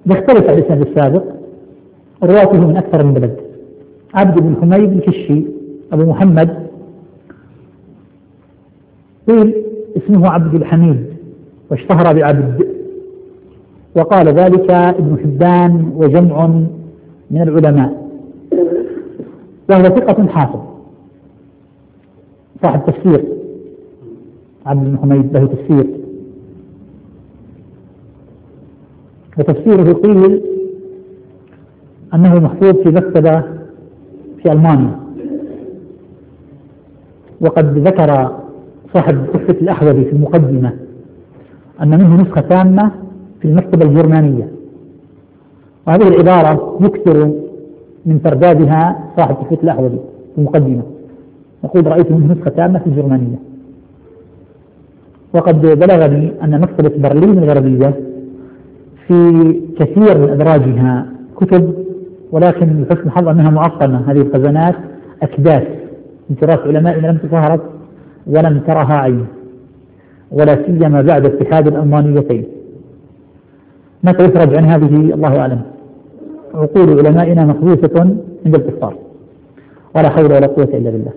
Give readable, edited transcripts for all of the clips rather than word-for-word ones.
يختلف عن الإسناد السابق، رواته من أكثر من بلد. عبد بن حميد الكشي أبو محمد قيل اسمه عبد الحميد واشتهر بعبد، وقال ذلك ابن حبان وجمع من العلماء، وهو ثقة حافظ صاحب تفسير. عبد بن حميد له تفسير، وتفسيره قيل أنه محفوظ في مكتبة في ألمانيا، وقد ذكر صاحب تحفة الأحوذي في المقدمة أن منه نسخة تامة في المكتبة الجرمانية، وهذه العبارة يكثر من تردادها صاحب تحفة الأحوذي في المقدمة، يقول رأيت منه نسخة تامة في الجرمانية. وقد بلغني أن مكتبة برلين الغربية في كثير من أدراجها كتب، ولكن لحسن الحظ أنها معقمة، هذه الخزانات أكداس من تراث علمائنا لم تظهرت ولم ترها عين، ولا سيما بعد اتحاد الألمانيتين. متى يفرج عن هذه الله أعلم. عقول علمائنا محبوسة عند الكفار، ولا حول ولا قوة إلا بالله.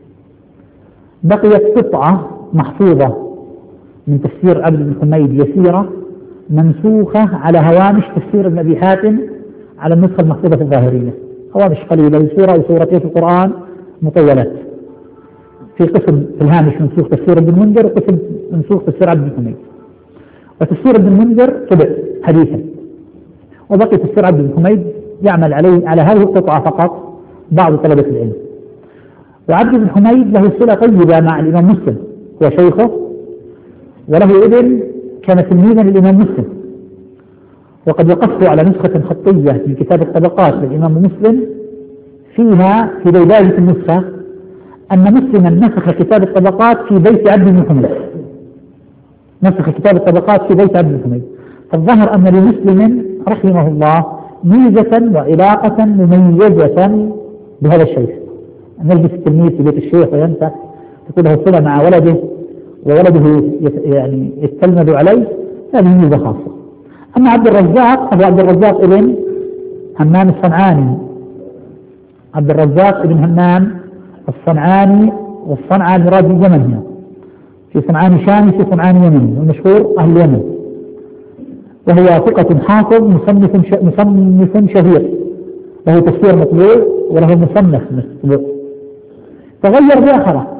بقيت قطعة محفوظة من تفسير عبد بن حميد يسيرة منسوخة على هوامش تفسير ابن أبي حاتم على النسخة المحفوظة في الظاهرية، هوامش قليلة، سورة أو سورتين في القرآن مطولات، في قسم في الهامش منسوخ تفسير ابن المنذر وقسم منسوخ تفسير عبد بن حميد. وتفسير ابن المنذر طبع حديثا، وبقي تفسير عبد بن حميد يعمل على هذه القطعة فقط بعض طلبة العلم. وعبد بن حميد له صلة طيبة مع الإمام مسلم، هو شيخه وله ابن كان تلميذا للإمام مسلم. وقد وقفت على نسخة خطية في كتاب الطبقات للإمام مسلم فيها في بداية النسخة أن مسلما نسخ كتاب الطبقات في بيت عبد بن حميد، نسخ كتاب الطبقات في بيت عبد بن حميد. فالظهر أن لمسلم رحمه الله ميزة وعلاقة مميزة بهذا الشيخ، أن يجلس التلميذ في بيت الشيخ وينسى، تكون له صلة مع ولده وولده يعني يتلمذ عليه، هذه ميزة خاصة. أما عبد الرزاق أبو عبد الرزاق ابن همام الصنعاني، عبد الرزاق ابن همام الصنعاني، والصنعاء المراد باليمن هنا، في صنعاني شامي في صنعاني يمني، والمشهور أهل اليمن، وهو ثقة حافظ مصنف شهير، له تفسير مطبوع وله مصنف مطبوع. تغير بآخره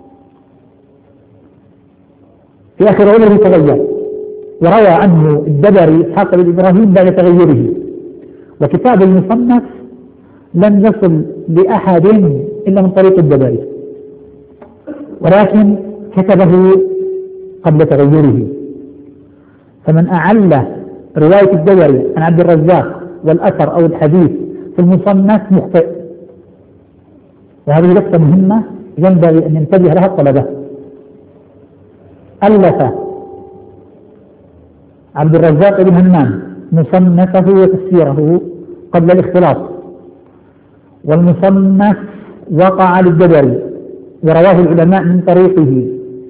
في آخر عمره، تغير، وروى عنه الدبري إسحاق بن إبراهيم بعد تغيره. وكتاب المصنف لم يصل لأحد إلا من طريق الدبري، ولكن كتبه قبل تغيره. فمن أعل رواية الدبري عن عبد الرزاق والأثر أو الحديث في المصنف مخطئ، وهذه لفظة مهمة ينبغي أن ينتبه لها الطلبة. ألف عبد الرزاق بن همام مصنفه وتفسيره قبل الاختلاط، والمصنف وقع للدبري ورواه العلماء من طريقه،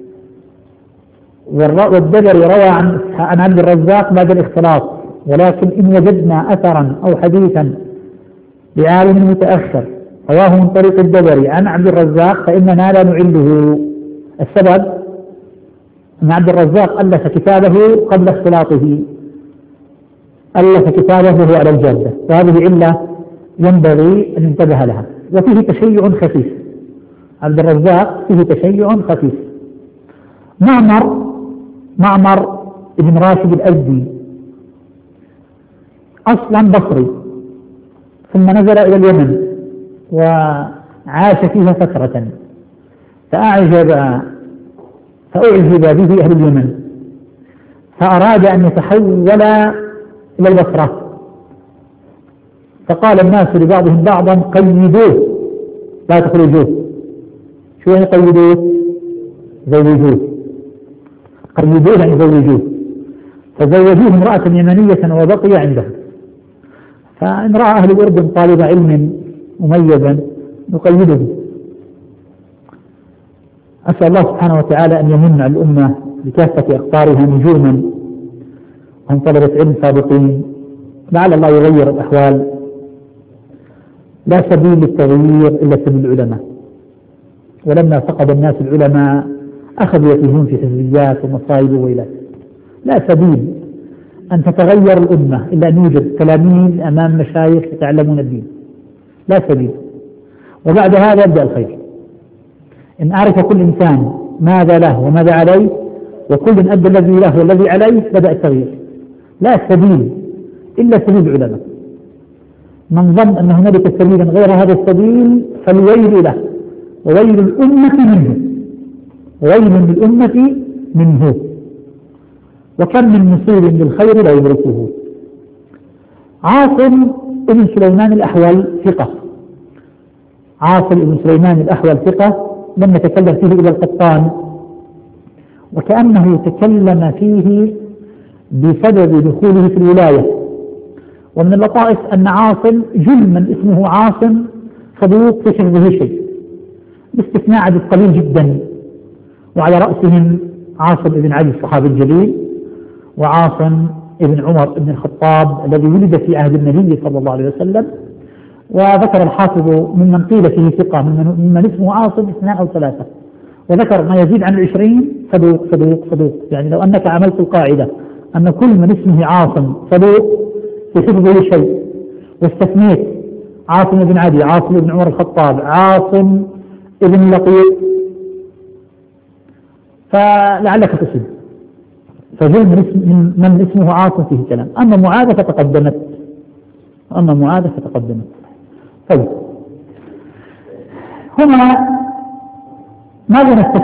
والدبري روى عن عبد الرزاق بعد الاختلاط. ولكن إن وجدنا أثرا أو حديثا لعالم متأخر رواه من طريق الدبري عن عبد الرزاق فإننا لا نعله. السبب أن عبد الرزاق ألف كتابه قبل اختلاطه، ألف كتابه وهو على الجادة، وهذه علة ينبغي أن ينتبه لها. وفيه تشيع خفيف، عبد الرزاق فيه تشيع خفيف. معمر بن راشد الأزدي أصلا بصري، ثم نزل إلى اليمن وعاش فيها فترة، فأعجب به أهل اليمن، فأراد أن يتحول إلى البصرة، فقال الناس لبعضهم بعضا قيدوه لا تخرجوه. شو يعني قيدوه؟ زوجوه، قيدوه يعني زوجوه، فزوجوه امرأة يمنية وبقي عنده. فإن رأى أهل الأردن طالب علم مميزا نقيده. أسأل الله سبحانه وتعالى أن يمن على الأمة بكافة أقطارها نجوما وهم طلبة علم سابقين، لعل الله يغير الأحوال. لا سبيل للتغيير إلا سبيل العلماء، ولما فقد الناس العلماء أخذوا يتيهون في حزبيات ومصائب وويلات. لا سبيل أن تتغير الأمة إلا أن يوجد تلاميذ أمام مشايخ يتعلمون الدين، لا سبيل. وبعد هذا يبدأ الخير، إن عرف كل إنسان ماذا له وماذا عليه، وكل أدى الذي له والذي عليه، بدأ التغيير. لا سبيل إلا سبيل العلماء. من ظن أن هنالك سبيلا غير هذا السبيل فالويل له، وويل الأمة منه، وويل للأمة منه. وكم من مصير للخير لا يدركه. عاصم ابن سليمان الأحول ثقة، عاصم ابن سليمان الأحول ثقة، لم يتكلم فيه إلى القطان، وكأنه تكلم فيه بسبب دخوله في الولاية. ومن اللطائف أن عاصم جل من اسمه عاصم صدوق في حفظه شيء، باستثناء عدد قليل جدا، وعلى رأسهم عاصم بن علي الصحابي الجليل، وعاصم بن عمر بن الخطاب الذي ولد في عهد النبي صلى الله عليه وسلم. وذكر الحافظ ممن قيل فيه ثقة ممن اسمه عاصم 2 أو 3، وذكر ما يزيد عن 20 صدوق صدوق صدوق. يعني لو أنك عملت القاعدة أن كل من اسمه عاصم صدوق في حفظه شيء، واستثنيت عاصم بن علي، عاصم بن عمر الخطاب، عاصم بن لقيط، فلعلك تصب. فجل من اسمه عاصم فيه كلام. أما معاذ فتقدمت، طيب هنا ماذا نستفيد؟